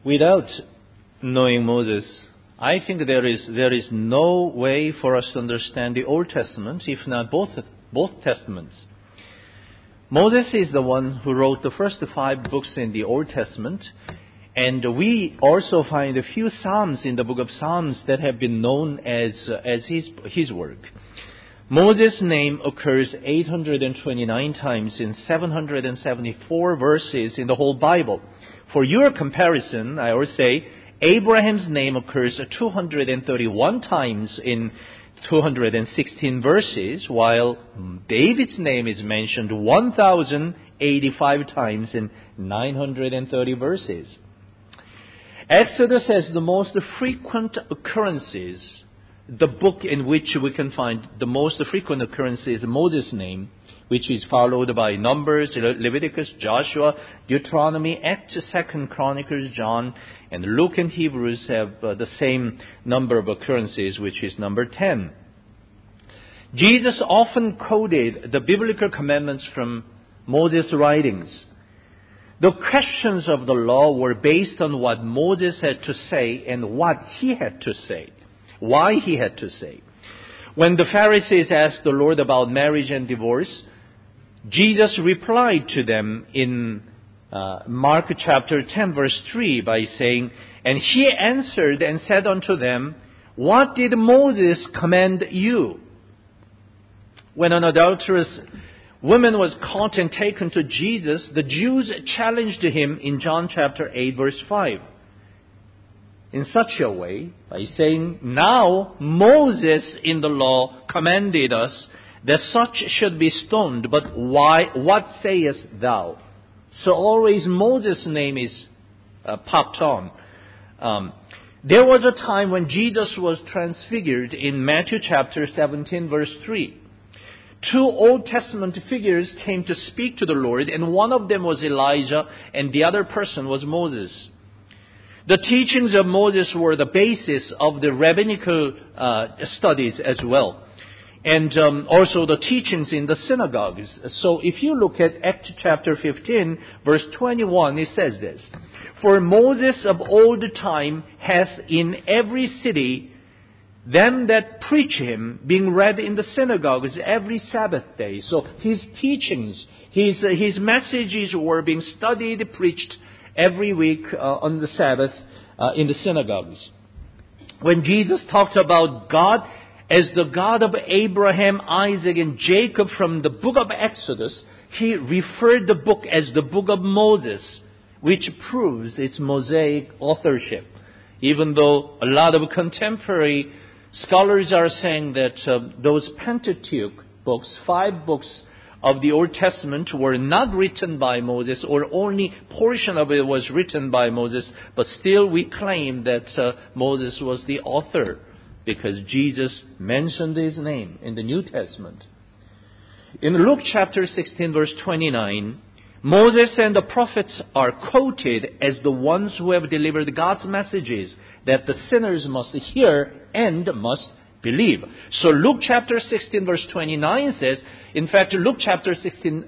Without knowing Moses, I think there is no way for us to understand the Old Testament, if not both Testaments. Moses is the one who wrote the first 5 books in the Old Testament, and we also find a few Psalms in the book of Psalms that have been known as his work. Moses' name occurs 829 times in 774 verses in the whole Bible. For your comparison, I will say, Abraham's name occurs 231 times in 216 verses, while David's name is mentioned 1,085 times in 930 verses. Exodus has the most frequent occurrences. The book in which we can find the most frequent occurrence is Moses' name, which is followed by Numbers, Leviticus, Joshua, Deuteronomy, Acts, 2 Chronicles, John, and Luke and Hebrews have the same number of occurrences, which is number 10. Jesus often quoted the biblical commandments from Moses' writings. The questions of the law were based on what Moses had to say and what he had to say. Why he had to say. When the Pharisees asked the Lord about marriage and divorce, Jesus replied to them in Mark chapter 10 verse 3 by saying, "And he answered and said unto them, What did Moses command you?" When an adulterous woman was caught and taken to Jesus, the Jews challenged him in John chapter 8 verse 5. In such a way, by saying, "Now Moses in the law commanded us that such should be stoned, but what sayest thou?" So always Moses' name is popped on. There was a time when Jesus was transfigured in Matthew chapter 17 verse 3. 2 Old Testament figures came to speak to the Lord, and one of them was Elijah, and the other person was Moses. The teachings of Moses were the basis of the rabbinical studies as well. And also the teachings in the synagogues. So if you look at Acts chapter 15, verse 21, it says this. "For Moses of old time hath in every city them that preach him, being read in the synagogues every Sabbath day." So his teachings, his messages were being studied, preached every week on the Sabbath in the synagogues. When Jesus talked about God as the God of Abraham, Isaac, and Jacob from the book of Exodus, he referred the book as the book of Moses, which proves its Mosaic authorship. Even though a lot of contemporary scholars are saying that those Pentateuch books, 5 books of the Old Testament, were not written by Moses, or only portion of it was written by Moses, but still we claim that Moses was the author, because Jesus mentioned his name in the New Testament. In Luke chapter 16 verse 29, Moses and the prophets are quoted as the ones who have delivered God's messages that the sinners must hear and must believe. So Luke chapter 16 verse 29 says, in fact Luke chapter 16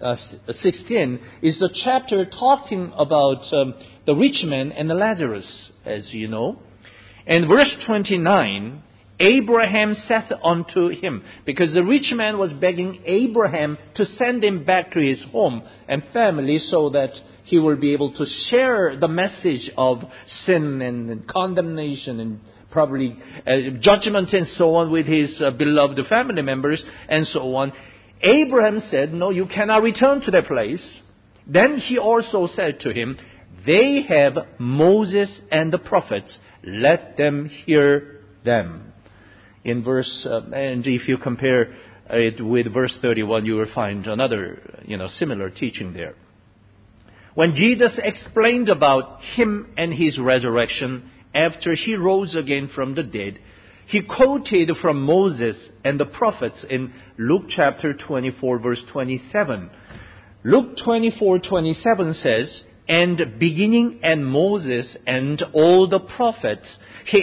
is the chapter talking about the rich man and Lazarus, as you know. And verse 29, Abraham saith unto him, because the rich man was begging Abraham to send him back to his home and family so that he will be able to share the message of sin and condemnation and probably judgment and so on with his beloved family members and so on. Abraham said, "No, you cannot return to that place." Then he also said to him, "They have Moses and the prophets. Let them hear them." In verse, and if you compare it with verse 31, you will find another, similar teaching there. When Jesus explained about him and his resurrection after he rose again from the dead, he quoted from Moses and the prophets in Luke chapter 24, verse 27. Luke 24:27 says, "And beginning at Moses and all the prophets,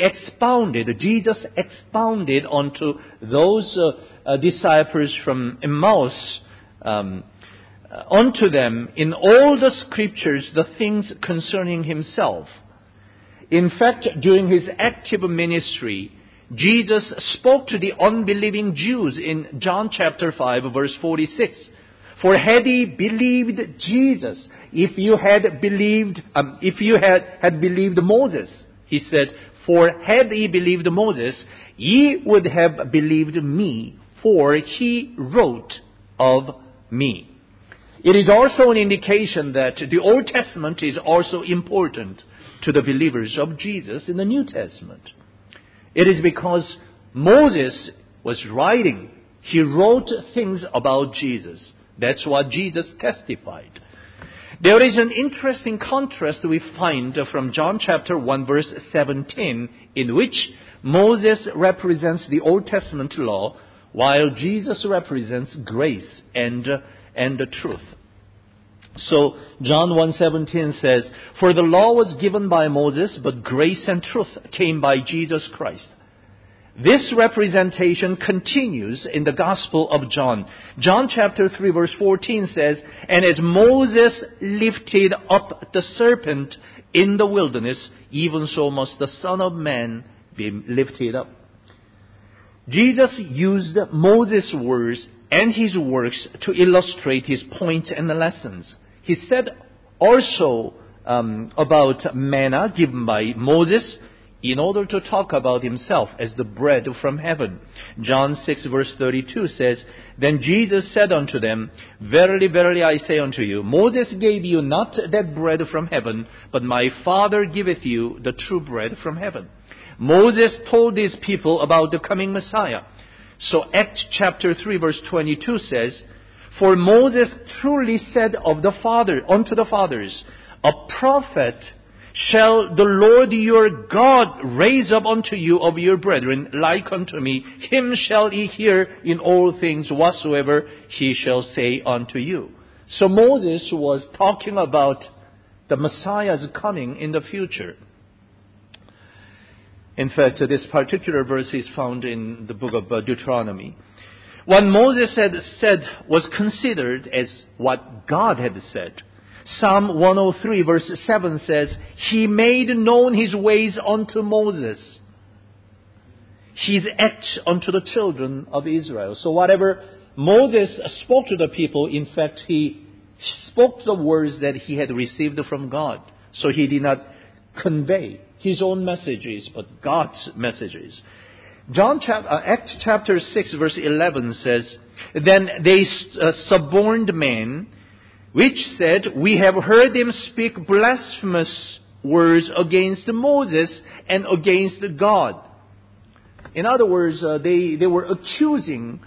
Jesus expounded unto those disciples from Emmaus, unto them in all the scriptures the things concerning himself." In fact, during his active ministry, Jesus spoke to the unbelieving Jews in John chapter 5, verse 46. For had ye believed Jesus, if you had believed Moses, he said, for had ye believed Moses, ye would have believed me, for he wrote of me. It is also an indication that the Old Testament is also important to the believers of Jesus in the New Testament. It is because Moses was writing. He wrote things about Jesus. That's what Jesus testified. There is an interesting contrast we find from John chapter 1 verse 17, in which Moses represents the Old Testament law, while Jesus represents grace and the truth. So John 1:17 says, for the law was given by Moses, but grace and truth came by Jesus Christ. This representation continues in the Gospel of John. John chapter 3 verse 14 says, and as Moses lifted up the serpent in the wilderness, even so must the Son of Man be lifted up. Jesus used Moses' words and his works to illustrate his points and lessons. He said also about manna given by Moses in order to talk about himself as the bread from heaven. John 6 verse 32 says, then Jesus said unto them, verily, verily, I say unto you, Moses gave you not that bread from heaven, but my Father giveth you the true bread from heaven. Moses told these people about the coming Messiah. So Acts chapter 3 verse 22 says, for Moses truly said of the Father unto the fathers, a prophet shall the Lord your God raise up unto you of your brethren, like unto me. Him shall ye hear in all things whatsoever he shall say unto you. So Moses was talking about the Messiah's coming in the future. In fact, this particular verse is found in the book of Deuteronomy. What Moses had said was considered as what God had said. Psalm 103 verse 7 says, he made known his ways unto Moses, his acts unto the children of Israel. So whatever Moses spoke to the people, in fact, he spoke the words that he had received from God. So he did not convey his own messages, but God's messages. Acts chapter 6 verse 11 says, then they suborned men, which said, we have heard him speak blasphemous words against Moses and against God. In other words, they were accusing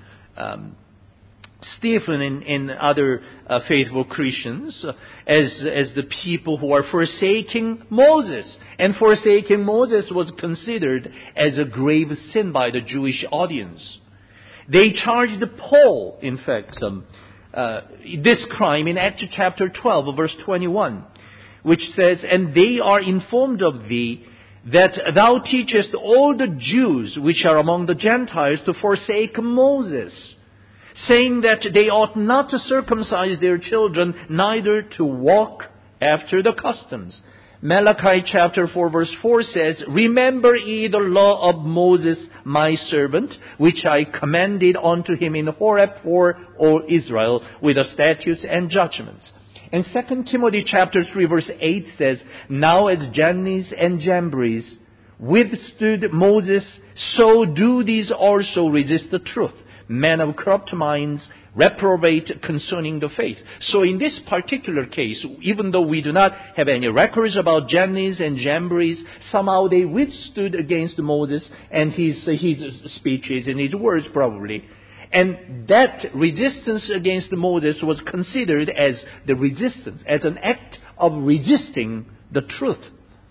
Stephen and other faithful Christians as the people who are forsaking Moses. And forsaking Moses was considered as a grave sin by the Jewish audience. They charged Paul, in fact, this crime in Acts chapter 12, verse 21, which says, and they are informed of thee that thou teachest all the Jews which are among the Gentiles to forsake Moses, saying that they ought not to circumcise their children, neither to walk after the customs. Malachi chapter 4 verse 4 says, remember ye the law of Moses my servant, which I commanded unto him in Horeb for all Israel, with the statutes and judgments. And 2 Timothy chapter 3 verse 8 says, now as Jannes and Jambres withstood Moses, so do these also resist the truth. Men of corrupt minds, reprobate concerning the faith. So in this particular case, even though we do not have any records about Jannes and Jambres, somehow they withstood against Moses and his speeches and his words probably. And that resistance against Moses was considered as the resistance, as an act of resisting the truth.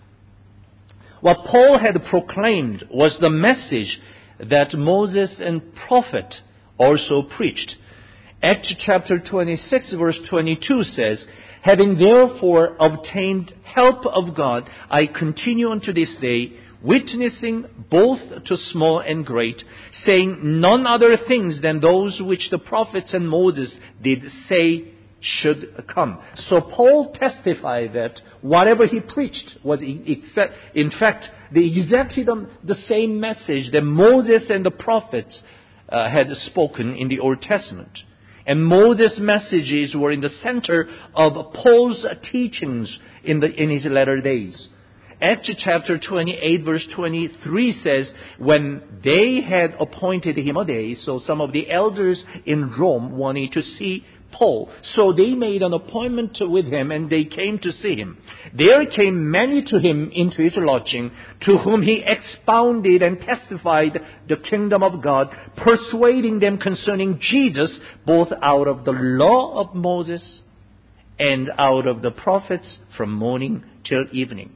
What Paul had proclaimed was the message that Moses and prophet also preached. Acts chapter 26 verse 22 says, having therefore obtained help of God, I continue unto this day, witnessing both to small and great, saying none other things than those which the prophets and Moses did say should come. So Paul testified that whatever he preached was in fact exactly the same message that Moses and the prophets had spoken in the Old Testament. And Moses' messages were in the center of Paul's teachings in his latter days. Acts chapter 28 verse 23 says, when they had appointed him a day, so some of the elders in Rome wanted to see Paul. So they made an appointment with him and they came to see him. There came many to him into his lodging, to whom he expounded and testified the kingdom of God, persuading them concerning Jesus, both out of the law of Moses and out of the prophets from morning till evening.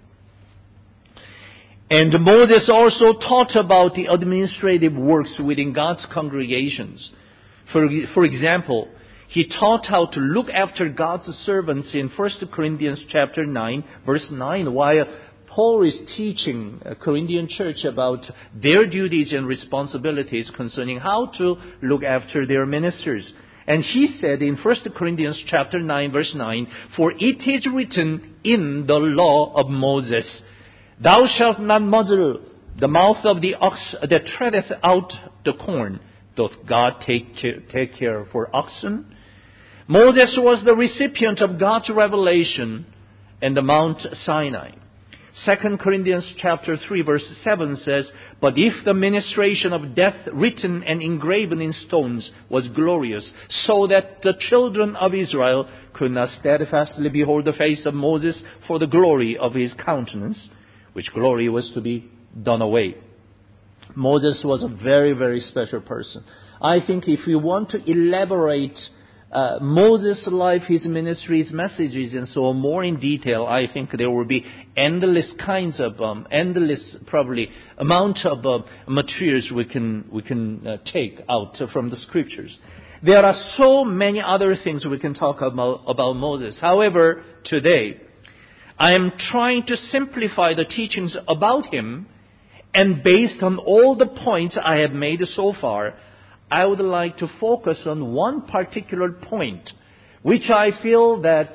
And Moses also taught about the administrative works within God's congregations. For example, he taught how to look after God's servants in 1 Corinthians chapter 9, verse 9, while Paul is teaching a Corinthian church about their duties and responsibilities concerning how to look after their ministers. And he said in 1 Corinthians chapter 9, verse 9, for it is written in the law of Moses, thou shalt not muzzle the mouth of the ox that treadeth out the corn. Doth God take care for oxen? Moses was the recipient of God's revelation in the Mount Sinai. 2 Corinthians chapter 3 verse 7 says, but if the ministration of death written and engraven in stones was glorious, so that the children of Israel could not steadfastly behold the face of Moses for the glory of his countenance, which glory was to be done away. Moses was a very, very special person. I think if we want to elaborate Moses' life, his ministry, his messages, and so on more in detail, I think there will be endless probably amount of materials we can take out from the scriptures. There are so many other things we can talk about Moses. However, today, I am trying to simplify the teachings about him, and based on all the points I have made so far, I would like to focus on one particular point, which I feel as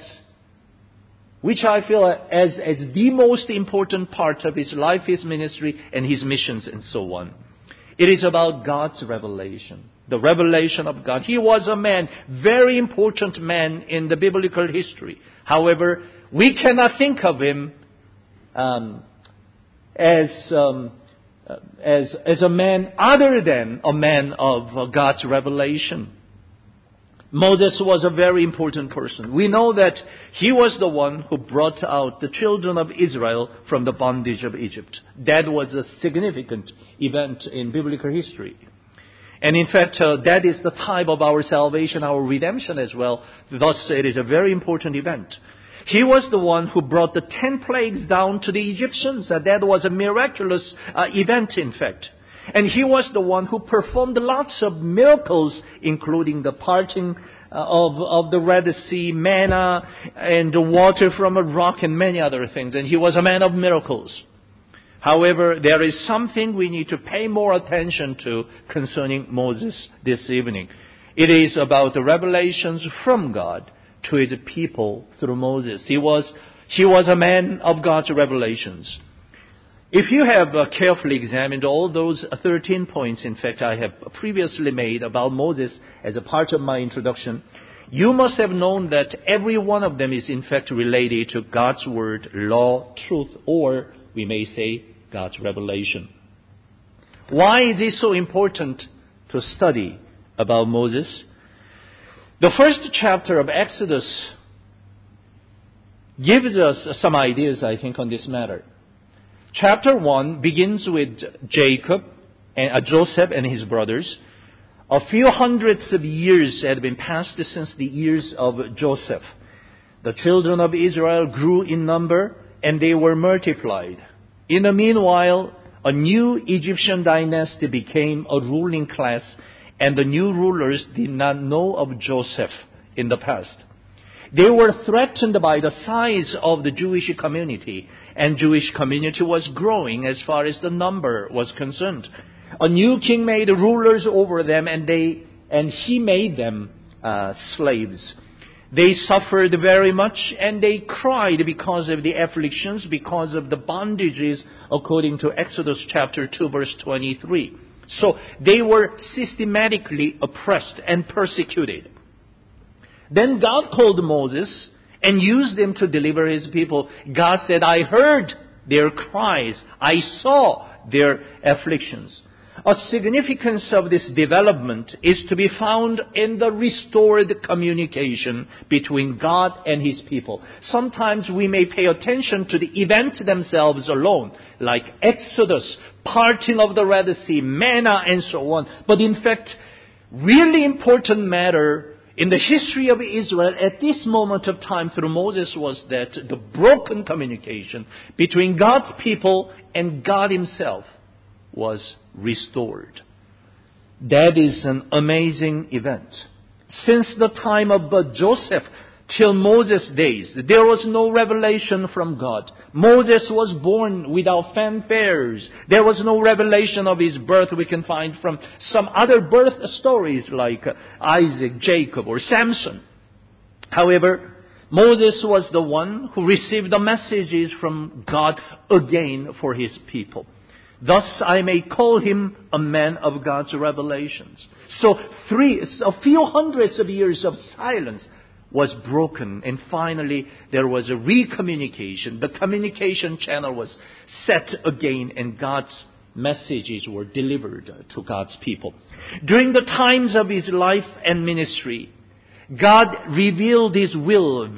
the most important part of his life, his ministry, and his missions, and so on. It is about God's revelation, the revelation of God. He was a man, very important man in the biblical history. However, we cannot think of him as a man other than a man of God's revelation. Moses was a very important person. We know that he was the one who brought out the children of Israel from the bondage of Egypt. That was a significant event in biblical history. And in fact, that is the time of our salvation, our redemption as well. Thus, it is a very important event. He was the one who brought the 10 plagues down to the Egyptians. That was a miraculous event, in fact. And he was the one who performed lots of miracles, including the parting of the Red Sea, manna, and the water from a rock, and many other things. And he was a man of miracles. However, there is something we need to pay more attention to concerning Moses this evening. It is about the revelations from God to his people through Moses. He was a man of God's revelations. If you have carefully examined all those 13 points, in fact, I have previously made about Moses as a part of my introduction, you must have known that every one of them is in fact related to God's word, law, truth, or we may say God's revelation. Why is it so important to study about Moses? The first chapter of Exodus gives us some ideas, I think, on this matter. Chapter 1 begins with Joseph and his brothers. A few hundreds of years had been passed since the years of Joseph. The children of Israel grew in number and they were multiplied. In the meanwhile, a new Egyptian dynasty became a ruling class, and the new rulers did not know of Joseph in the past. They were threatened by the size of the Jewish community, and Jewish community was growing as far as the number was concerned. A new king made rulers over them, and he made them slaves. They suffered very much and they cried because of the afflictions, because of the bondages, according to Exodus chapter 2 verse 23. So they were systematically oppressed and persecuted. Then God called Moses and used him to deliver his people. God said, I heard their cries. I saw their afflictions. A significance of this development is to be found in the restored communication between God and His people. Sometimes we may pay attention to the events themselves alone, like Exodus, parting of the Red Sea, manna, and so on. But in fact, really important matter in the history of Israel at this moment of time through Moses was that the broken communication between God's people and God Himself was restored. That is an amazing event. Since the time of Joseph till Moses' days, there was no revelation from God. Moses was born without fanfares. There was no revelation of his birth we can find from some other birth stories like Isaac, Jacob, or Samson. However, Moses was the one who received the messages from God again for his people. Thus I may call him a man of God's revelations. So a few hundreds of years of silence was broken, and finally there was a recommunication. The communication channel was set again, and God's messages were delivered to God's people. During the times of his life and ministry, God revealed His will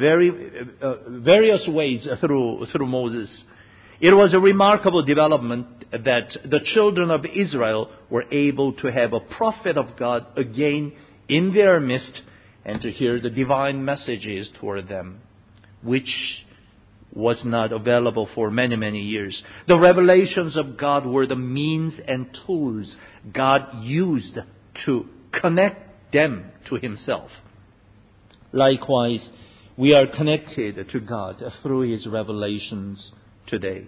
various ways through Moses. It was a remarkable development that the children of Israel were able to have a prophet of God again in their midst and to hear the divine messages toward them, which was not available for many, many years. The revelations of God were the means and tools God used to connect them to Himself. Likewise, we are connected to God through His revelations today.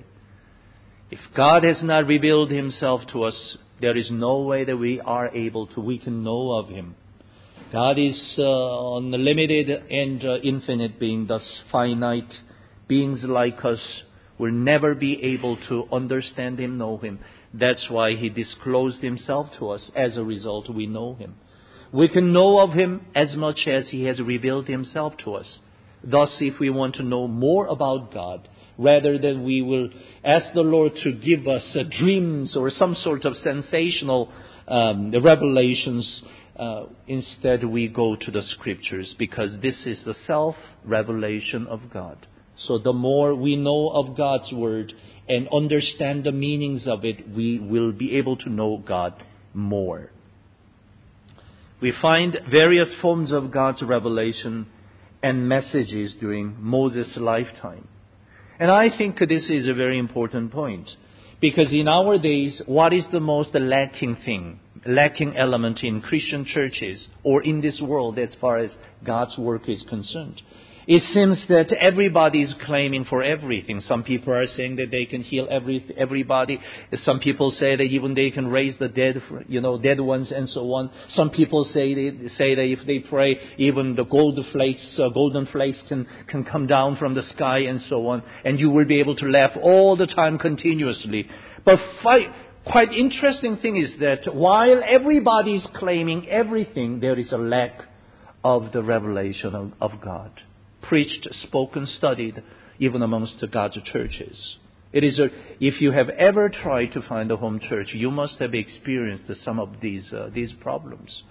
If God has not revealed Himself to us, there is no way that we can know of Him. God is unlimited and infinite being, thus finite beings like us will never be able to understand Him, know Him. That's why He disclosed Himself to us. As a result, we know Him. We can know of Him as much as He has revealed Himself to us. Thus, if we want to know more about God, rather than we will ask the Lord to give us dreams or some sort of sensational revelations, instead we go to the Scriptures, because this is the self-revelation of God. So the more we know of God's Word and understand the meanings of it, we will be able to know God more. We find various forms of God's revelation and messages during Moses' lifetime. And I think this is a very important point. Because in our days, what is the most lacking element in Christian churches or in this world as far as God's work is concerned? It seems that everybody is claiming for everything. Some people are saying that they can heal everybody. Some people say that even they can raise the dead, dead ones and so on. Some people say that if they pray, even the golden flakes can come down from the sky and so on. And you will be able to laugh all the time continuously. But quite interesting thing is that while everybody is claiming everything, there is a lack of the revelation of God. Preached, spoken, studied, even amongst the God's churches. If you have ever tried to find a home church, you must have experienced some of these problems.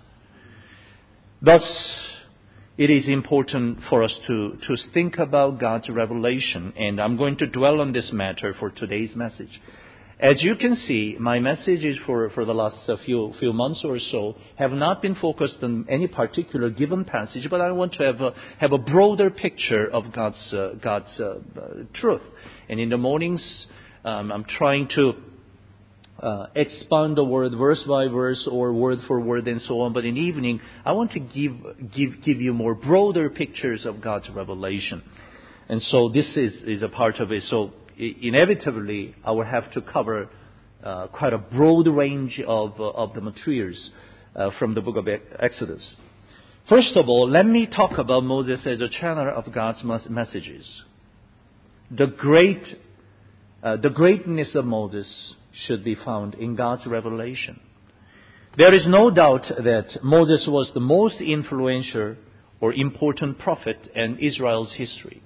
Thus, it is important for us to think about God's revelation, and I'm going to dwell on this matter for today's message. As you can see, my messages for the last few months or so have not been focused on any particular given passage, but I want to have a broader picture of God's truth. And in the mornings, I'm trying to expand the word verse by verse or word for word and so on. But in the evening, I want to give you more broader pictures of God's revelation. And so this is a part of it. So inevitably, I will have to cover quite a broad range of the materials from the book of Exodus. First of all, let me talk about Moses as a channeler of God's messages. The greatness of Moses should be found in God's revelation. There is no doubt that Moses was the most influential or important prophet in Israel's history.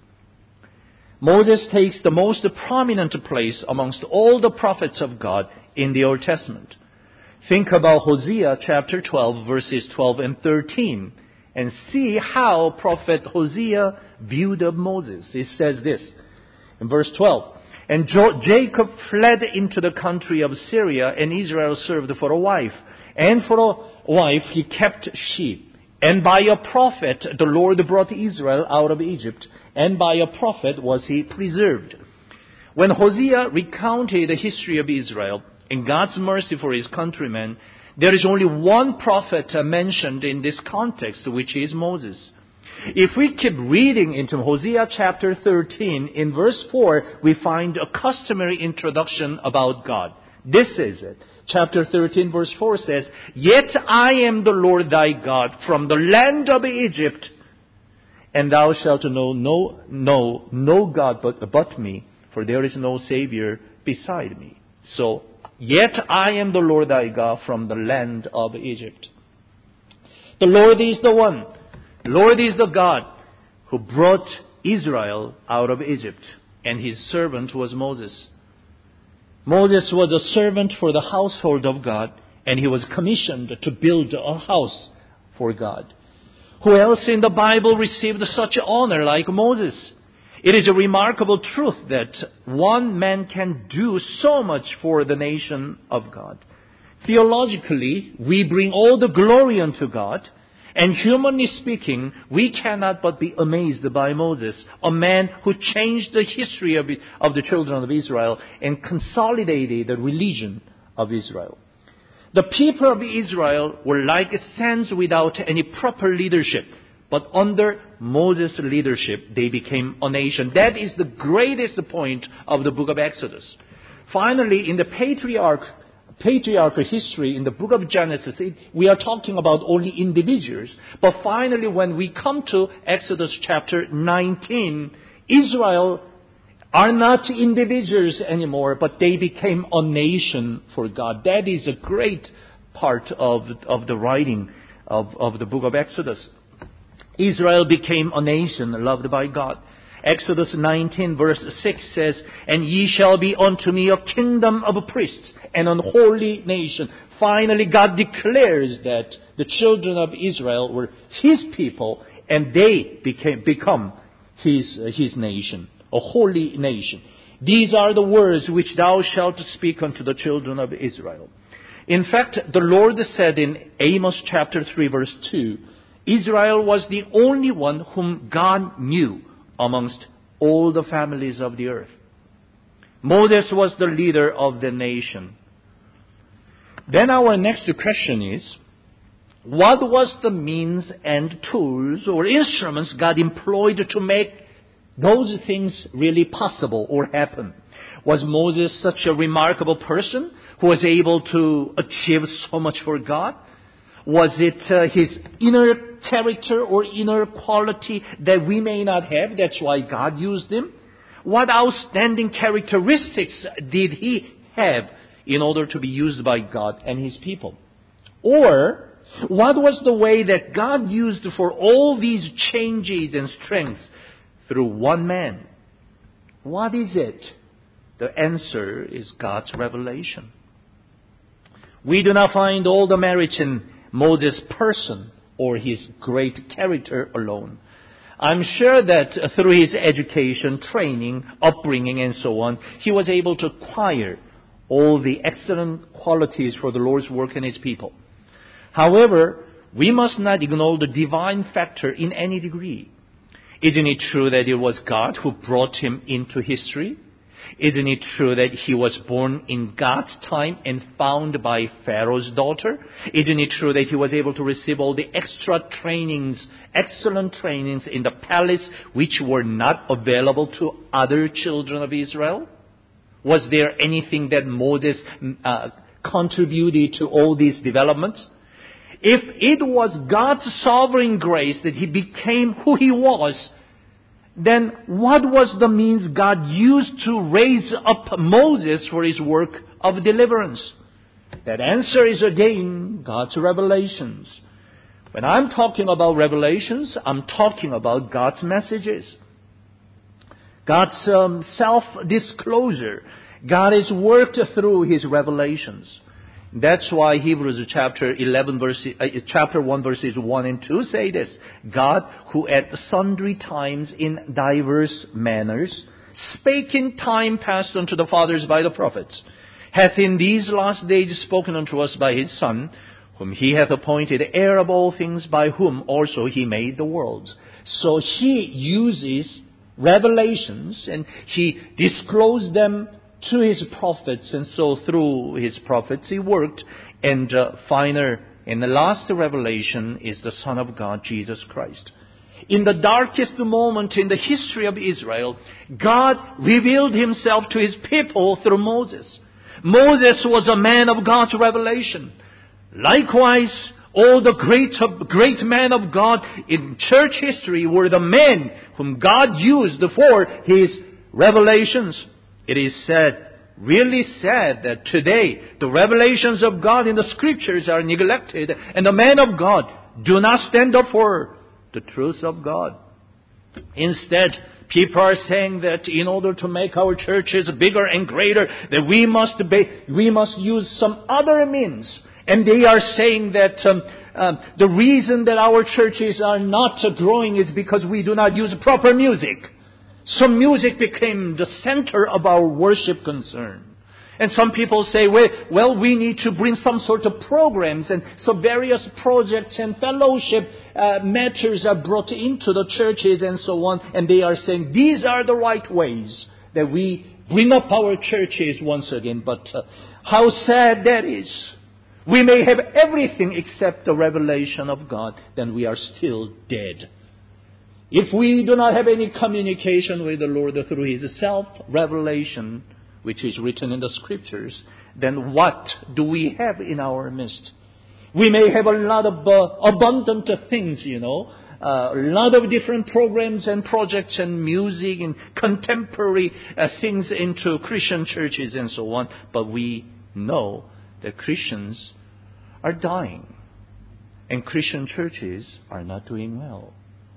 Moses takes the most prominent place amongst all the prophets of God in the Old Testament. Think about Hosea chapter 12, verses 12 and 13, and see how prophet Hosea viewed of Moses. It says this in verse 12, "And Jacob fled into the country of Syria, and Israel served for a wife. And for a wife he kept sheep. And by a prophet the Lord brought Israel out of Egypt, and by a prophet was he preserved." When Hosea recounted the history of Israel and God's mercy for his countrymen, there is only one prophet mentioned in this context, which is Moses. If we keep reading into Hosea chapter 13, in verse 4, we find a customary introduction about God. This is it. Chapter 13, verse 4 says, "Yet I am the Lord thy God from the land of Egypt, and thou shalt know no God but me, for there is no Savior beside me." So, "Yet I am the Lord thy God from the land of Egypt." The Lord is the one. The Lord is the God who brought Israel out of Egypt, and his servant was Moses. Moses was a servant for the household of God, and he was commissioned to build a house for God. Who else in the Bible received such honor like Moses? It is a remarkable truth that one man can do so much for the nation of God. Theologically, we bring all the glory unto God. And humanly speaking, we cannot but be amazed by Moses, a man who changed the history of the children of Israel and consolidated the religion of Israel. The people of Israel were like sands without any proper leadership. But under Moses' leadership, they became a nation. That is the greatest point of the book of Exodus. Finally, in the patriarchal history in the book of Genesis, we are talking about only individuals. But finally, when we come to Exodus chapter 19, Israel are not individuals anymore, but they became a nation for God. That is a great part of the writing of the book of Exodus. Israel became a nation loved by God. Exodus 19 verse 6 says, "And ye shall be unto me a kingdom of priests and an holy nation." Finally, God declares that the children of Israel were his people, and they become his nation, a holy nation. "These are the words which thou shalt speak unto the children of Israel." In fact, the Lord said in Amos chapter 3 verse 2, Israel was the only one whom God knew amongst all the families of the earth. Moses was the leader of the nation. Then our next question is, what was the means and tools or instruments God employed to make those things really possible or happen? Was Moses such a remarkable person who was able to achieve so much for God? Was it his inner character or inner quality that we may not have? That's why God used him. What outstanding characteristics did he have in order to be used by God and his people? Or what was the way that God used for all these changes and strengths through one man? What is it? The answer is God's revelation. We do not find all the merits in Moses' person or his great character alone. I'm sure that through his education, training, upbringing, and so on, he was able to acquire all the excellent qualities for the Lord's work in his people. However, we must not ignore the divine factor in any degree. Isn't it true that it was God who brought him into history? Isn't it true that he was born in God's time and found by Pharaoh's daughter? Isn't it true that he was able to receive all the extra trainings, excellent trainings in the palace which were not available to other children of Israel? Was there anything that Moses contributed to all these developments? If it was God's sovereign grace that he became who he was, then what was the means God used to raise up Moses for his work of deliverance? That answer is again God's revelations. When I'm talking about revelations, I'm talking about God's messages. God's self-disclosure. God is worked through his revelations. That's why Hebrews chapter 1 verses 1 and 2 say this. God, who at sundry times in diverse manners spake in time past unto the fathers by the prophets, hath in these last days spoken unto us by his Son, whom he hath appointed heir of all things, by whom also he made the worlds. So he uses revelations and he disclosed them to his prophets, and so through his prophets he worked. And the last revelation is the Son of God, Jesus Christ. In the darkest moment in the history of Israel, God revealed himself to his people through Moses. Moses was a man of God's revelation. Likewise, all the great men of God in church history were the men whom God used for his revelations. It is really said that today the revelations of God in the scriptures are neglected and the men of God do not stand up for the truth of God. Instead, people are saying that in order to make our churches bigger and greater, that we must use some other means. And they are saying that the reason that our churches are not growing is because we do not use proper music. So music became the center of our worship concern. And some people say, well, we need to bring some sort of programs. And so various projects and fellowship matters are brought into the churches and so on. And they are saying these are the right ways that we bring up our churches once again. But how sad that is. We may have everything except the revelation of God, then we are still dead. If we do not have any communication with the Lord through his self-revelation, which is written in the scriptures, then what do we have in our midst? We may have a lot of abundant things, a lot of different programs and projects and music and contemporary things into Christian churches and so on. But we know that Christians are dying and Christian churches are not doing well.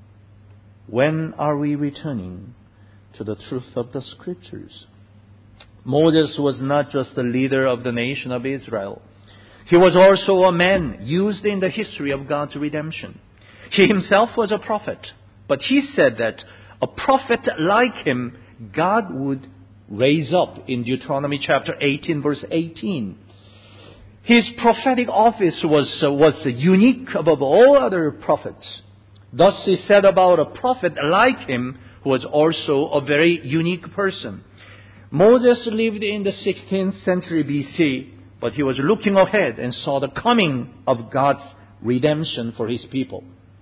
When are we returning to the truth of the scriptures? Moses was not just the leader of the nation of Israel. He was also a man used in the history of God's redemption. He himself was a prophet, but he said that a prophet like him God would raise up in Deuteronomy chapter 18 verse 18. His prophetic office was unique above all other prophets. Thus he said about a prophet like him who was also a very unique person. Moses lived in the 16th century BC, but he was looking ahead and saw the coming of God's redemption for his people.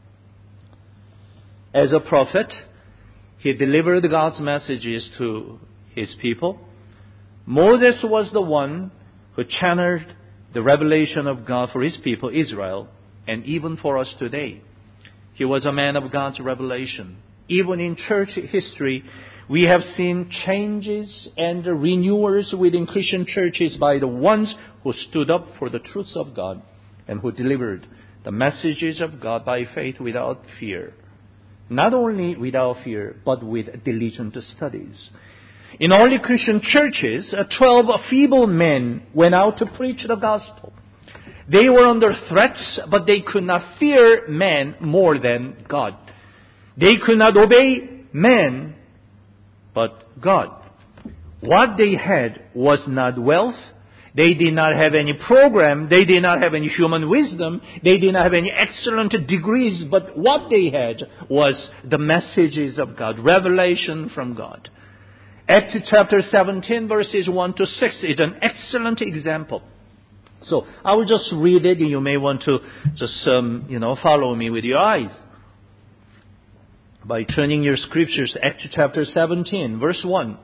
As a prophet, he delivered God's messages to his people. Moses was the one who channeled the revelation of God for his people, Israel, and even for us today. He was a man of God's revelation. Even in church history, we have seen changes and renewals within Christian churches by the ones who stood up for the truths of God and who delivered the messages of God by faith without fear. Not only without fear, but with diligent studies. In early Christian churches, 12 feeble men went out to preach the gospel. They were under threats, but they could not fear man more than God. They could not obey man, but God. What they had was not wealth. They did not have any program. They did not have any human wisdom. They did not have any excellent degrees. But what they had was the messages of God, revelation from God. Acts chapter 17 verses 1 to 6 is an excellent example. So I will just read it, and you may want to just follow me with your eyes by turning your scriptures. Acts chapter 17 verse 1.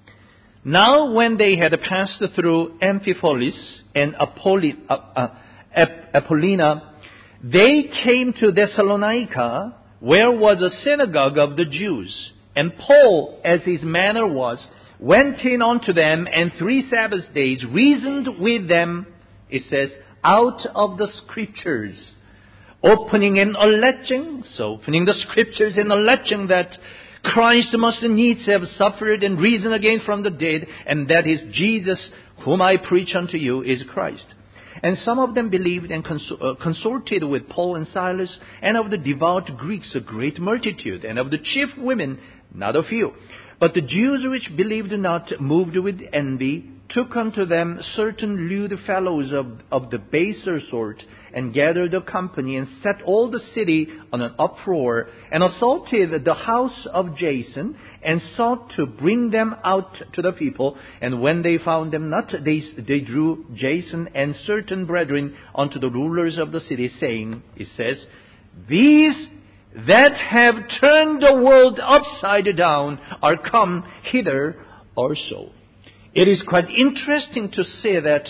Now when they had passed through Amphipolis and Apollina, they came to Thessalonica, where was a synagogue of the Jews. And Paul, as his manner was, went in unto them, and 3 Sabbath days reasoned with them, it says, out of the Scriptures, opening the Scriptures and alleging that Christ must needs have suffered and risen again from the dead, and that is Jesus, whom I preach unto you, is Christ. And some of them believed and consorted with Paul and Silas, and of the devout Greeks a great multitude, and of the chief women not a few. But the Jews which believed not, moved with envy, took unto them certain lewd fellows of the baser sort, and gathered a company, and set all the city on an uproar, and assaulted the house of Jason, and sought to bring them out to the people. And when they found them not, they drew Jason and certain brethren unto the rulers of the city, saying, it says, these that have turned the world upside down are come hither also. It is quite interesting to say that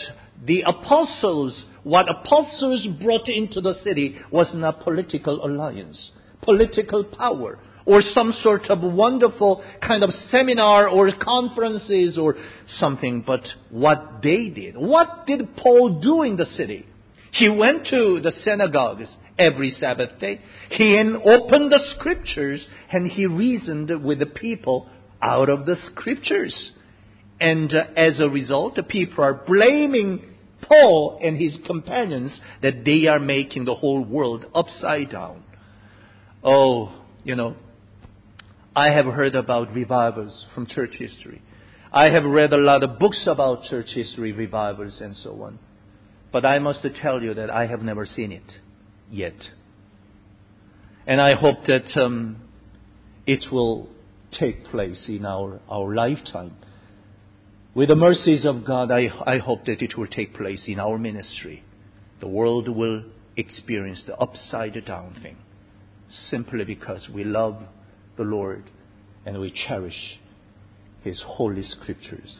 what apostles brought into the city was not political alliance, political power, or some sort of wonderful kind of seminar or conferences or something, but what they did. What did Paul do in the city? He went to the synagogues every Sabbath day. He opened the Scriptures, and he reasoned with the people out of the Scriptures. And as a result, the people are blaming Paul and his companions that they are making the whole world upside down. Oh, I have heard about revivals from church history. I have read a lot of books about church history, revivals, and so on. But I must tell you that I have never seen it yet. And I hope that it will take place in our lifetime. With the mercies of God, I hope that it will take place in our ministry. The world will experience the upside down thing, simply because we love the Lord and we cherish His holy Scriptures.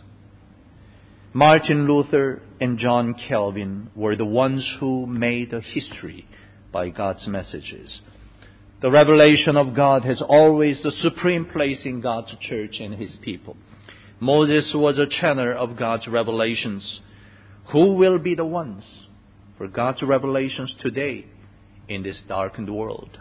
Martin Luther and John Calvin were the ones who made a history by God's messages. The revelation of God has always the supreme place in God's church and His people. Moses was a channel of God's revelations. Who will be the ones for God's revelations today in this darkened world?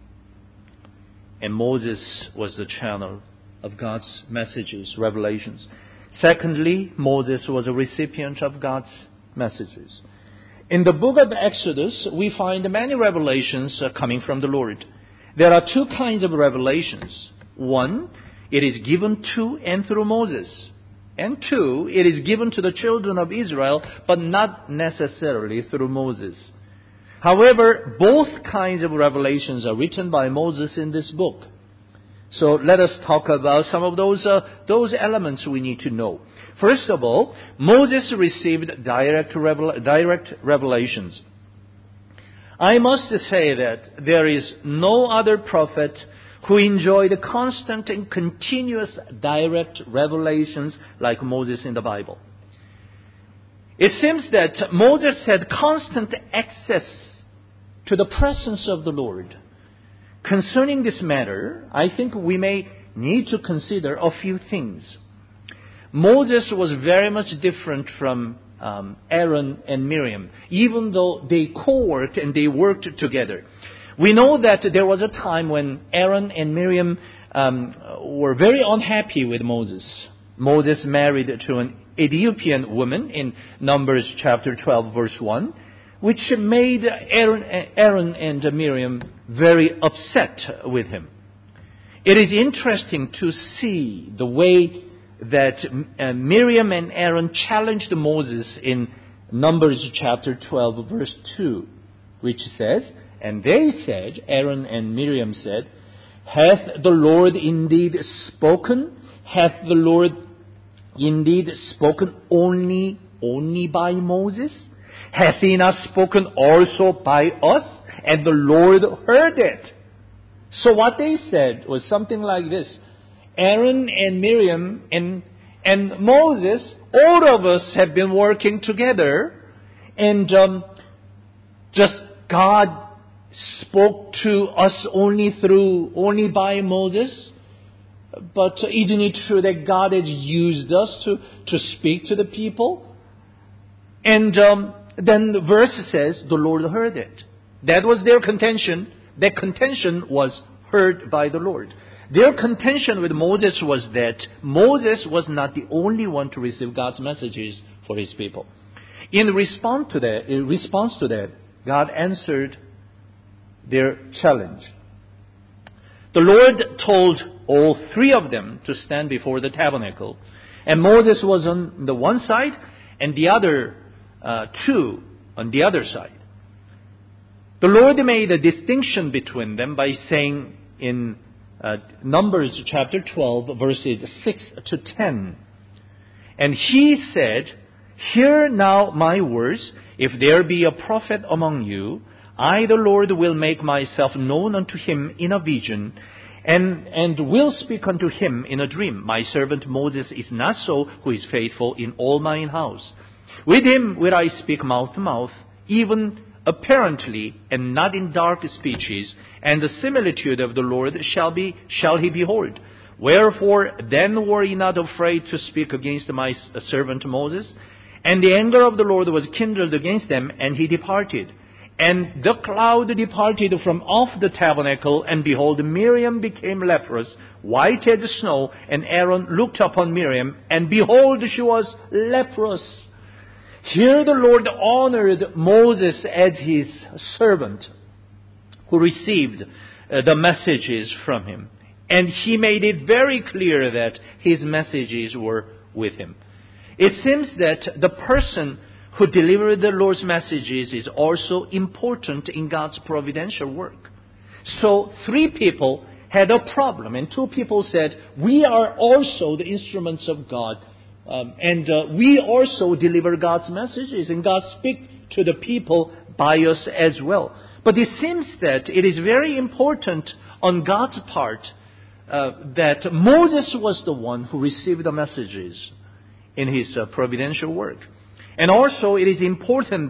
And Moses was the channel of God's messages, revelations. Secondly, Moses was a recipient of God's messages. In the book of Exodus, we find many revelations coming from the Lord. There are 2 kinds of revelations. 1, it is given to and through Moses. And 2, it is given to the children of Israel, but not necessarily through Moses. However, both kinds of revelations are written by Moses in this book. So let us talk about some of those elements we need to know. First of all, Moses received direct revelations. I must say that there is no other prophet who enjoyed constant and continuous direct revelations like Moses in the Bible. It seems that Moses had constant access to the presence of the Lord. Concerning this matter, I think we may need to consider a few things. Moses was very much different from Aaron and Miriam, even though they co-worked and they worked together. We know that there was a time when Aaron and Miriam were very unhappy with Moses. Moses married to an Ethiopian woman in Numbers chapter 12, verse 1, which made Aaron and Miriam very upset with him. It is interesting to see the way that Miriam and Aaron challenged Moses in Numbers chapter 12, verse 2, which says, and they said, Aaron and Miriam said, hath the Lord indeed spoken? Hath the Lord indeed spoken only by Moses? Hath He not spoken also by us? And the Lord heard it. So what they said was something like this. Aaron and Miriam and Moses, all of us have been working together. And Just God spoke to us only by Moses? But isn't it true that God has used us to speak to the people? And then the verse says, the Lord heard it. That was their contention. That contention was heard by the Lord. Their contention with Moses was that Moses was not the only one to receive God's messages for his people. In response to that, God answered their challenge. The Lord told all three of them to stand before the tabernacle. And Moses was on the one side and the other two on the other side. The Lord made a distinction between them by saying in Numbers chapter 12, verses 6 to 10. And he said, "Hear now my words. If there be a prophet among you, I, the Lord, will make myself known unto him in a vision, and will speak unto him in a dream. My servant Moses is not so, who is faithful in all mine house. With him will I speak mouth to mouth, even apparently, and not in dark speeches, and the similitude of the Lord shall he behold. Wherefore then were ye not afraid to speak against my servant Moses? And the anger of the Lord was kindled against them, and he departed. And the cloud departed from off the tabernacle, and behold, Miriam became leprous, white as snow, and Aaron looked upon Miriam, and behold, she was leprous." Here the Lord honored Moses as his servant, who received the messages from him. And he made it very clear that his messages were with him. It seems that the person who delivered the Lord's messages is also important in God's providential work. So 3 people had a problem, and 2 people said, "We are also the instruments of God, and we also deliver God's messages, and God speaks to the people by us as well." But it seems that it is very important on God's part that Moses was the one who received the messages in his providential work. And also, it is important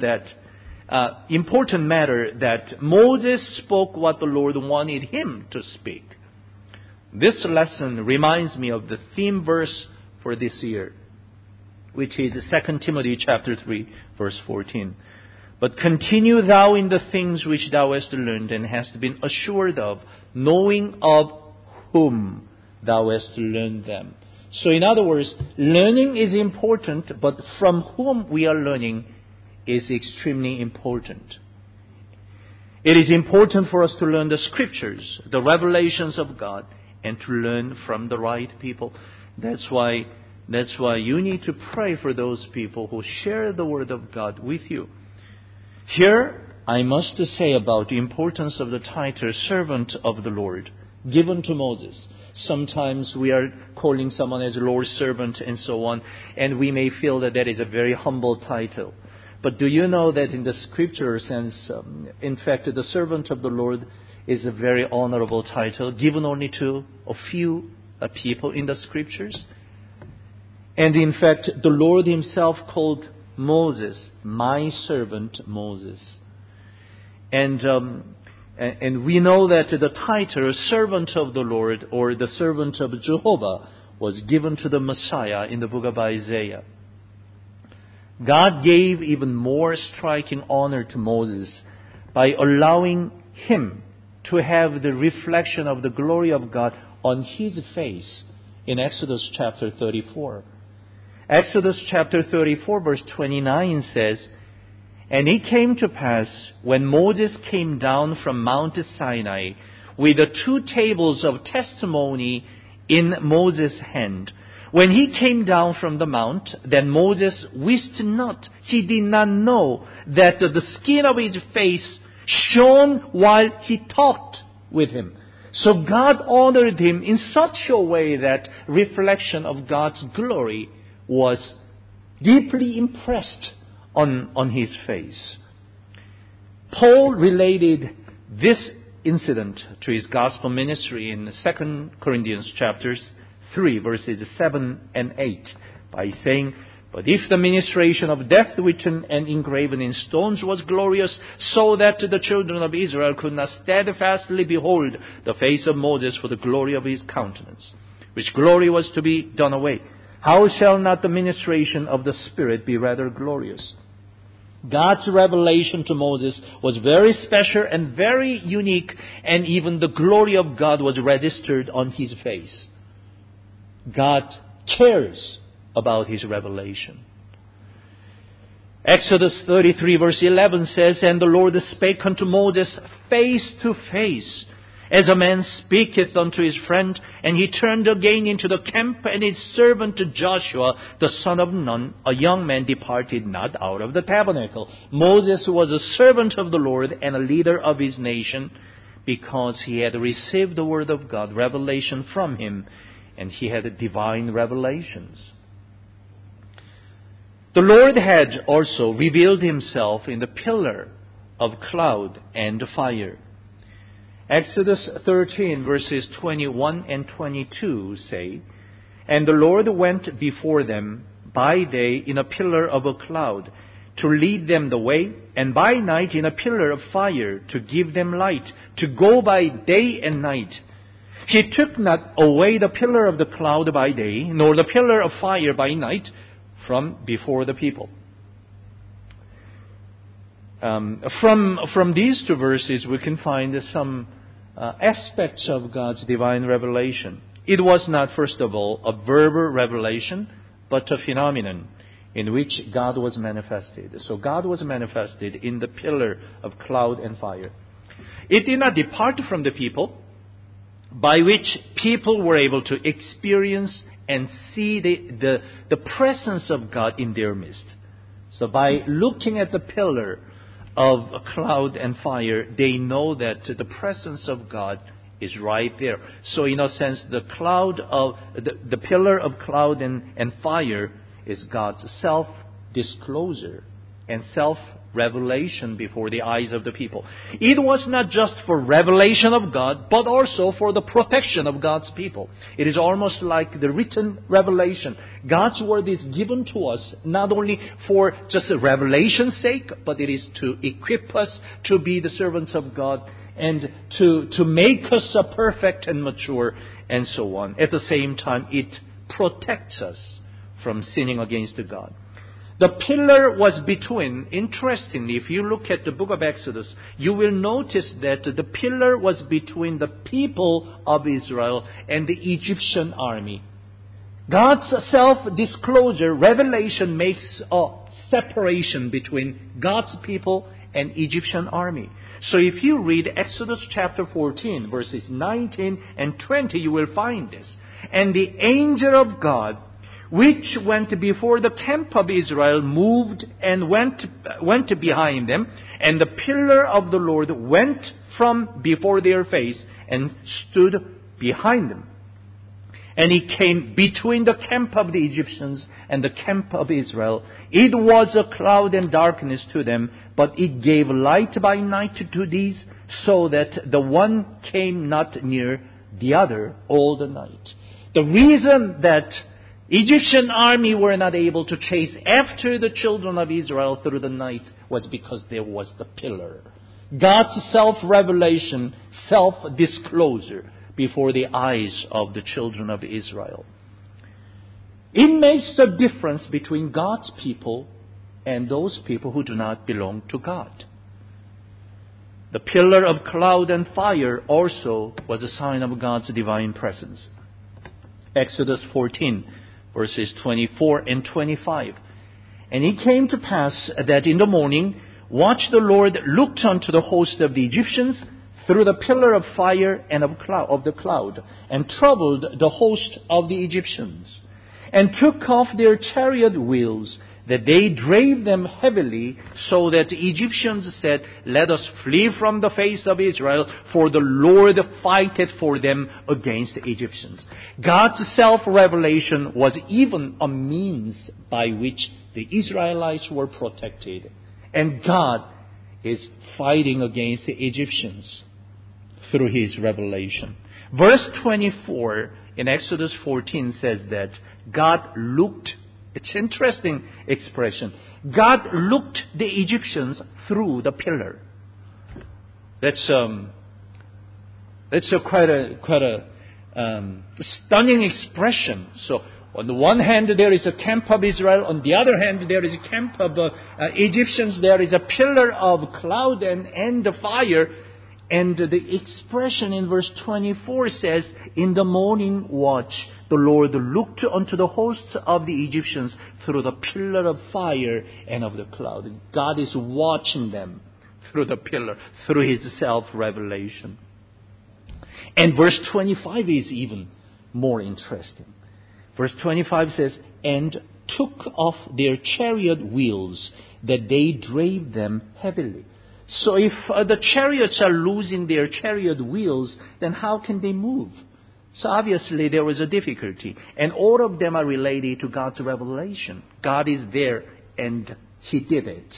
matter that Moses spoke what the Lord wanted him to speak. This lesson reminds me of the theme verse for this year, which is 2 Timothy chapter 3, verse 14. "But continue thou in the things which thou hast learned and hast been assured of, knowing of whom thou hast learned them." So in other words, learning is important, but from whom we are learning is extremely important. It is important for us to learn the scriptures, the revelations of God, and to learn from the right people. That's why you need to pray for those people who share the word of God with you. Here, I must say about the importance of the title servant of the Lord given to Moses. Sometimes we are calling someone as Lord's servant and so on, and we may feel that is a very humble title. But do you know that in the scripture sense, in fact, the servant of the Lord is a very honorable title given only to a few people in the scriptures? And in fact, the Lord himself called Moses, "my servant Moses." And we know that the title servant of the Lord or the servant of Jehovah was given to the Messiah in the book of Isaiah. God gave even more striking honor to Moses by allowing him to have the reflection of the glory of God on his face in Exodus chapter 34. Exodus chapter 34 verse 29 says, "And it came to pass, when Moses came down from Mount Sinai with the 2 tables of testimony in Moses' hand, when he came down from the mount, then Moses wist not, he did not know, that the skin of his face shone while he talked with him." So God honored him in such a way that reflection of God's glory was deeply impressed on his face. Paul related this incident to his gospel ministry in 2 Corinthians chapters 3 verses 7 and 8 by saying, But if the ministration of death written and engraven in stones was glorious, so that the children of Israel could not steadfastly behold the face of Moses for the glory of his countenance, which glory was to be done away, how shall not the ministration of the Spirit be rather glorious? God's revelation to Moses was very special and very unique, and even the glory of God was registered on his face. God cares about his revelation. Exodus 33 verse 11 says, And the Lord spake unto Moses face to face, as a man speaketh unto his friend. And he turned again into the camp, and his servant Joshua, the son of Nun, a young man, departed not out of the tabernacle. Moses was a servant of the Lord and a leader of his nation, because he had received the word of God, revelation from him, and he had divine revelations. The Lord had also revealed himself in the pillar of cloud and fire. Exodus 13 verses 21 and 22 say, And the Lord went before them by day in a pillar of a cloud to lead them the way, and by night in a pillar of fire to give them light, to go by day and night. He took not away the pillar of the cloud by day, nor the pillar of fire by night, from before the people. From these two verses we can find some aspects of God's divine revelation. It was not, first of all, a verbal revelation, but a phenomenon in which God was manifested. So God was manifested in the pillar of cloud and fire. It did not depart from the people, by which people were able to experience and see the presence of God in their midst. So by looking at the pillar of cloud and fire, they know that the presence of God is right there. So in a sense, the pillar of cloud and fire is God's self-disclosure and self-revelation before the eyes of the people. It was not just for revelation of God, but also for the protection of God's people. It is almost like the written revelation. God's word is given to us not only for just a revelation's sake, but it is to equip us to be the servants of God and to make us perfect and mature and so on. At the same time, it protects us from sinning against God. The pillar was between, interestingly, if you look at the book of Exodus, you will notice that the pillar was between the people of Israel and the Egyptian army. God's self-disclosure, revelation, makes a separation between God's people and Egyptian army. So if you read Exodus chapter 14, verses 19 and 20, you will find this. And the angel of God, which went before the camp of Israel, moved and went behind them, and the pillar of the Lord went from before their face and stood behind them. And he came between the camp of the Egyptians and the camp of Israel. It was a cloud and darkness to them, but it gave light by night to these, so that the one came not near the other all the night. The reason that Egyptian army were not able to chase after the children of Israel through the night was because there was the pillar. God's self-revelation, self-disclosure before the eyes of the children of Israel. It makes a difference between God's people and those people who do not belong to God. The pillar of cloud and fire also was a sign of God's divine presence. Exodus 14, verses 24 and 25. And it came to pass that in the morning, watch the Lord looked unto the host of the Egyptians through the pillar of fire and of the cloud, and troubled the host of the Egyptians, and took off their chariot wheels, that they drave them heavily, so that the Egyptians said, Let us flee from the face of Israel, for the Lord fighteth for them against the Egyptians. God's self-revelation was even a means by which the Israelites were protected. And God is fighting against the Egyptians through His revelation. Verse 24 in Exodus 14 says that God looked It's interesting expression. God looked the Egyptians through the pillar. That's quite a stunning expression. So on the one hand, there is a camp of Israel. On the other hand, there is a camp of Egyptians. There is a pillar of cloud and the fire. And the expression in verse 24 says, in the morning watch, the Lord looked unto the hosts of the Egyptians through the pillar of fire and of the cloud. God is watching them through the pillar, through His self-revelation. And verse 25 is even more interesting. Verse 25 says, and took off their chariot wheels, that they drave them heavily. So if the chariots are losing their chariot wheels, then how can they move? So obviously there was a difficulty. And all of them are related to God's revelation. God is there and He did it.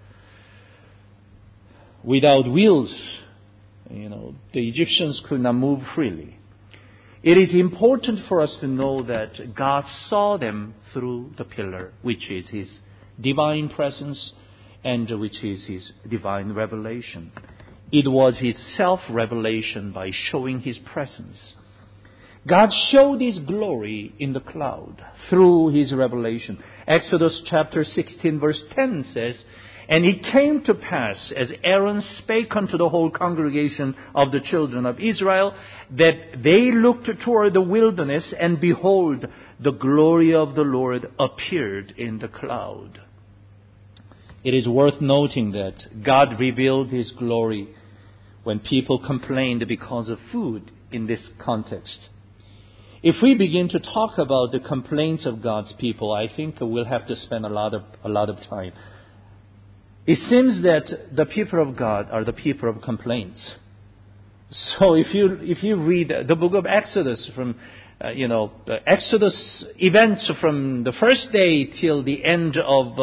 Without wheels, the Egyptians could not move freely. It is important for us to know that God saw them through the pillar, which is His divine presence and which is His divine revelation. It was His self-revelation by showing His presence. God showed His glory in the cloud through His revelation. Exodus chapter 16 verse 10 says, and it came to pass, as Aaron spake unto the whole congregation of the children of Israel, that they looked toward the wilderness, and behold, the glory of the Lord appeared in the cloud. It is worth noting that God revealed His glory when people complained because of food in this context. If we begin to talk about the complaints of God's people, I think we'll have to spend a lot of time. It seems that the people of God are the people of complaints. So if you read the book of Exodus from the Exodus events from the first day till the end of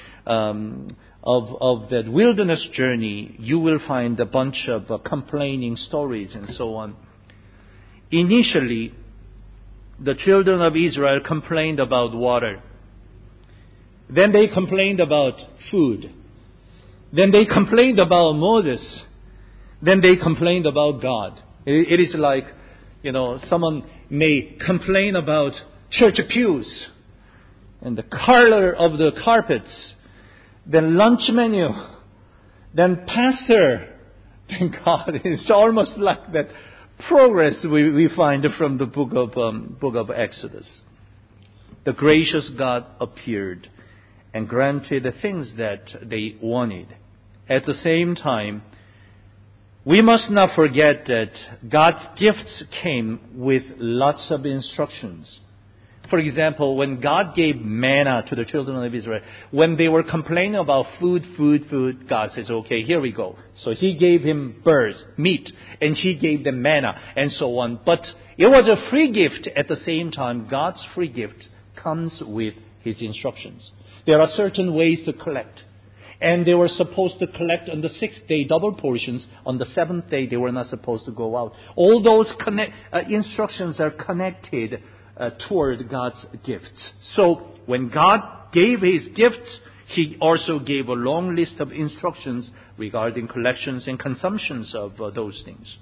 that wilderness journey, you will find a bunch of complaining stories and so on. Initially, the children of Israel complained about water. Then they complained about food. Then they complained about Moses. Then they complained about God. It is like, someone may complain about church pews and the color of the carpets, then lunch menu, then pastor, then God. It's almost like that progress we find from the book of Exodus. The gracious God appeared and granted the things that they wanted. At the same time, we must not forget that God's gifts came with lots of instructions. For example, when God gave manna to the children of Israel, when they were complaining about food, God says, okay, here we go. So He gave him birds, meat, and He gave them manna, and so on. But it was a free gift. At the same time, God's free gift comes with His instructions. There are certain ways to collect. And they were supposed to collect on the 6th day double portions. On the 7th day, they were not supposed to go out. All those instructions are connected toward God's gifts. So when God gave His gifts, He also gave a long list of instructions regarding collections and consumptions of those things.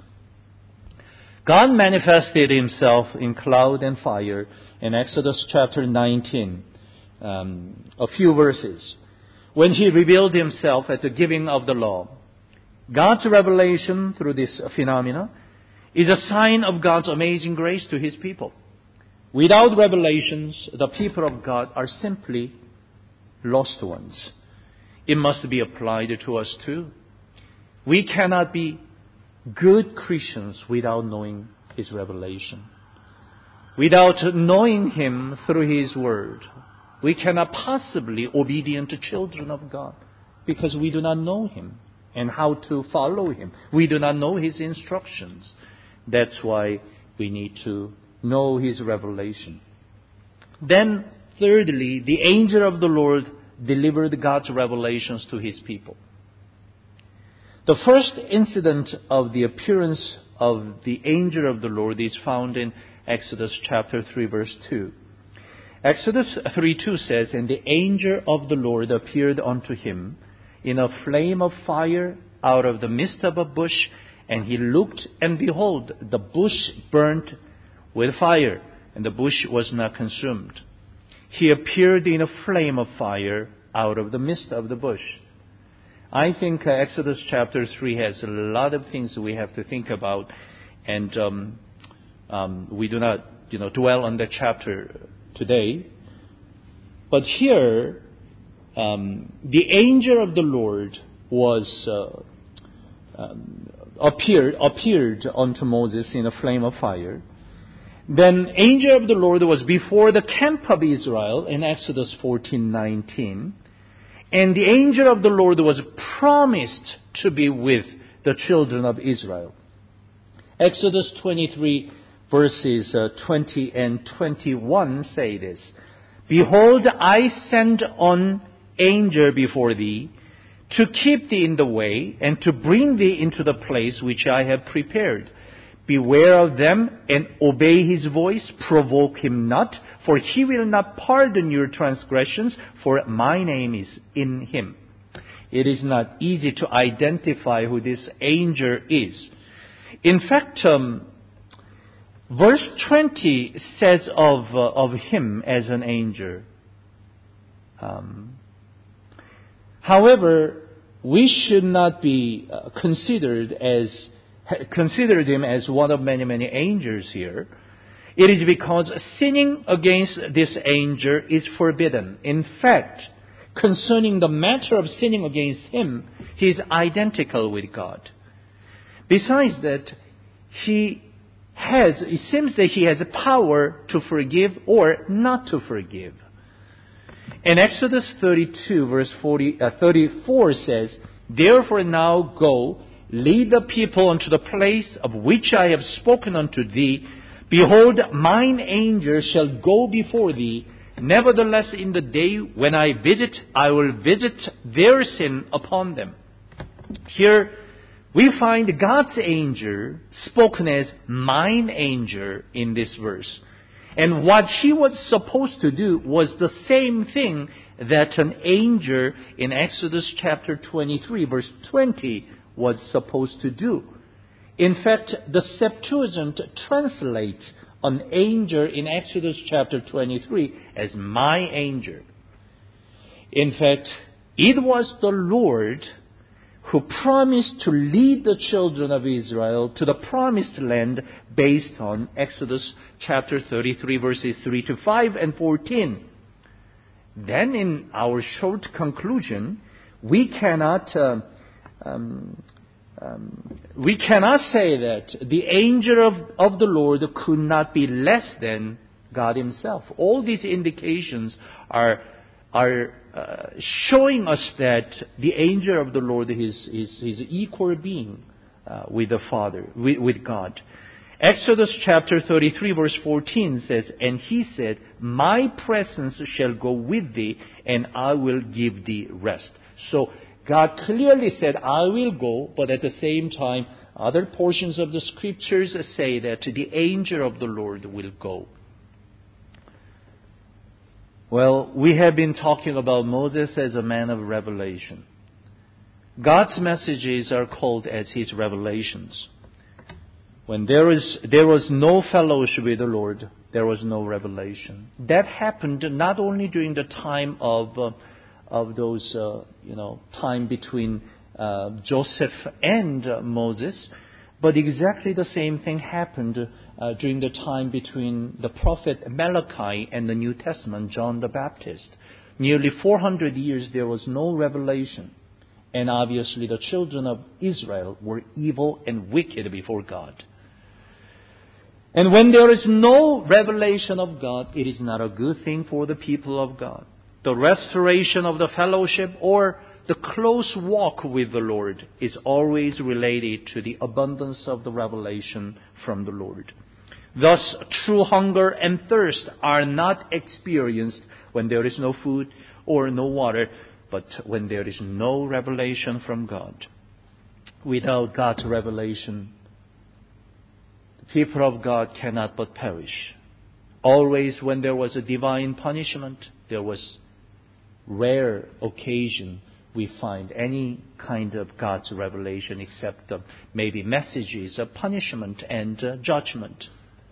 God manifested Himself in cloud and fire in Exodus chapter 19, a few verses. When He revealed Himself at the giving of the law. God's revelation through this phenomena is a sign of God's amazing grace to His people. Without revelations, the people of God are simply lost ones. It must be applied to us too. We cannot be good Christians without knowing His revelation. Without knowing Him through His Word, we cannot possibly be obedient children of God because we do not know Him and how to follow Him. We do not know His instructions. That's why we need to know His revelation. Then, thirdly, the angel of the Lord delivered God's revelations to His people. The first incident of the appearance of the angel of the Lord is found in Exodus chapter 3 verse 2. Exodus 3:2 says, "And the angel of the Lord appeared unto him in a flame of fire out of the midst of a bush, and he looked, and behold, the bush burnt with fire, and the bush was not consumed. He appeared in a flame of fire out of the midst of the bush." I think Exodus chapter 3 has a lot of things we have to think about, and we do not dwell on that chapter today. But here, the angel of the Lord was appeared unto Moses in a flame of fire. Then angel of the Lord was before the camp of Israel in Exodus 14:19. And the angel of the Lord was promised to be with the children of Israel. Exodus 23 verses 20 and 21 say this, "Behold, I send an angel before thee, to keep thee in the way, and to bring thee into the place which I have prepared. Beware of them, and obey his voice. Provoke him not, for he will not pardon your transgressions, for my name is in him." It is not easy to identify who this angel is. In fact, verse 20 says of him as an angel. However, we should not be considered him as one of many, many angels here. It is because sinning against this angel is forbidden. In fact, concerning the matter of sinning against him, he is identical with God. Besides that, it seems that he has a power to forgive or not to forgive. In Exodus 32 verse 34 says, "Therefore now go, lead the people unto the place of which I have spoken unto thee. Behold, mine angel shall go before thee. Nevertheless, in the day when I visit, I will visit their sin upon them." Here we find God's angel spoken as mine angel in this verse. And what he was supposed to do was the same thing that an angel in Exodus chapter 23 verse 20 was supposed to do. In fact, the Septuagint translates an angel in Exodus chapter 23 as my angel. In fact, it was the Lord who promised to lead the children of Israel to the promised land based on Exodus chapter 33 verses 3 to 5 and 14. Then in our short conclusion, we cannot say that the angel of the Lord could not be less than God himself. All these indications are showing us that the angel of the Lord is equal being with the Father, with God. Exodus chapter 33 verse 14 says, "And he said, my presence shall go with thee, and I will give thee rest." So God clearly said, I will go, but at the same time, other portions of the scriptures say that the angel of the Lord will go. Well, we have been talking about Moses as a man of revelation. God's messages are called as his revelations. When there was no fellowship with the Lord, there was no revelation. That happened not only during the time of those time between Joseph and Moses, but exactly the same thing happened during the time between the prophet Malachi and the New Testament, John the Baptist. Nearly 400 years there was no revelation. And obviously the children of Israel were evil and wicked before God. And when there is no revelation of God, it is not a good thing for the people of God. The restoration of the fellowship or the close walk with the Lord is always related to the abundance of the revelation from the Lord. Thus, true hunger and thirst are not experienced when there is no food or no water, but when there is no revelation from God. Without God's revelation, the people of God cannot but perish. Always when there was a divine punishment, there was rare occasion we find any kind of God's revelation except maybe messages of punishment and judgment.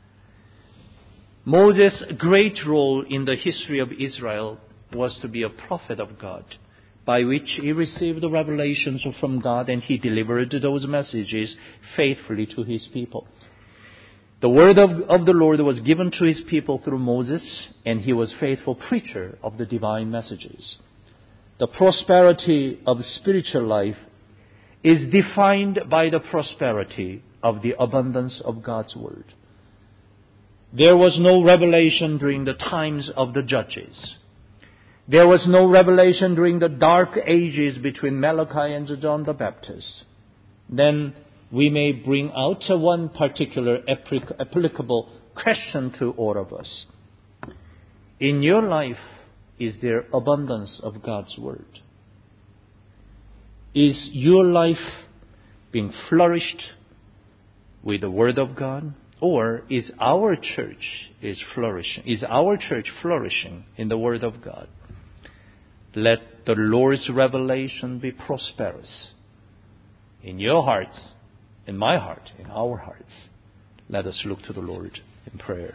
Moses' great role in the history of Israel was to be a prophet of God, by which he received the revelations from God and he delivered those messages faithfully to his people. The word of the Lord was given to his people through Moses, and he was faithful preacher of the divine messages. The prosperity of spiritual life is defined by the prosperity of the abundance of God's word. There was no revelation during the times of the judges. There was no revelation during the dark ages between Malachi and John the Baptist. Then we may bring out one particular applicable question to all of us. In your life, is there abundance of God's word? Is your life being flourished with the word of God? Or is our church flourishing in the word of God? Let the Lord's revelation be prosperous in your hearts, in my heart, in our hearts. Let us look to the Lord in prayer.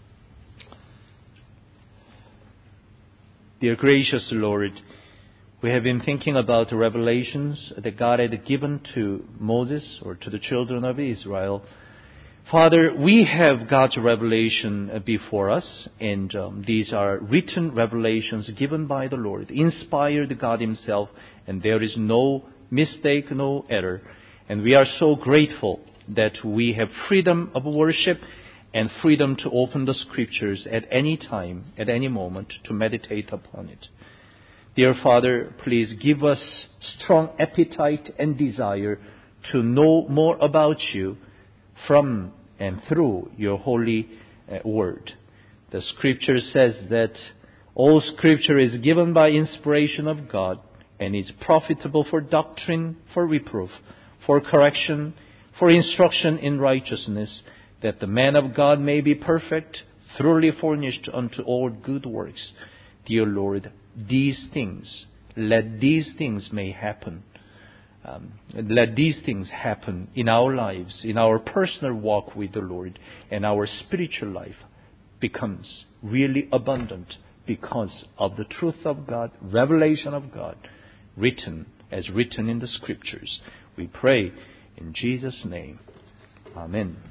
Dear gracious Lord, we have been thinking about the revelations that God had given to Moses or to the children of Israel. Father, we have God's revelation before us, and these are written revelations given by the Lord, inspired God Himself, and there is no mistake, no error. And we are so grateful that we have freedom of worship and freedom to open the Scriptures at any time, at any moment, to meditate upon it. Dear Father, please give us strong appetite and desire to know more about You from and through Your holy word. The Scripture says that all Scripture is given by inspiration of God and is profitable for doctrine, for reproof, for correction, for instruction in righteousness, that the man of God may be perfect, thoroughly furnished unto all good works. Dear Lord, let these things may happen. Let these things happen in our lives, in our personal walk with the Lord, and our spiritual life becomes really abundant because of the truth of God, revelation of God, written in the Scriptures. We pray in Jesus' name. Amen.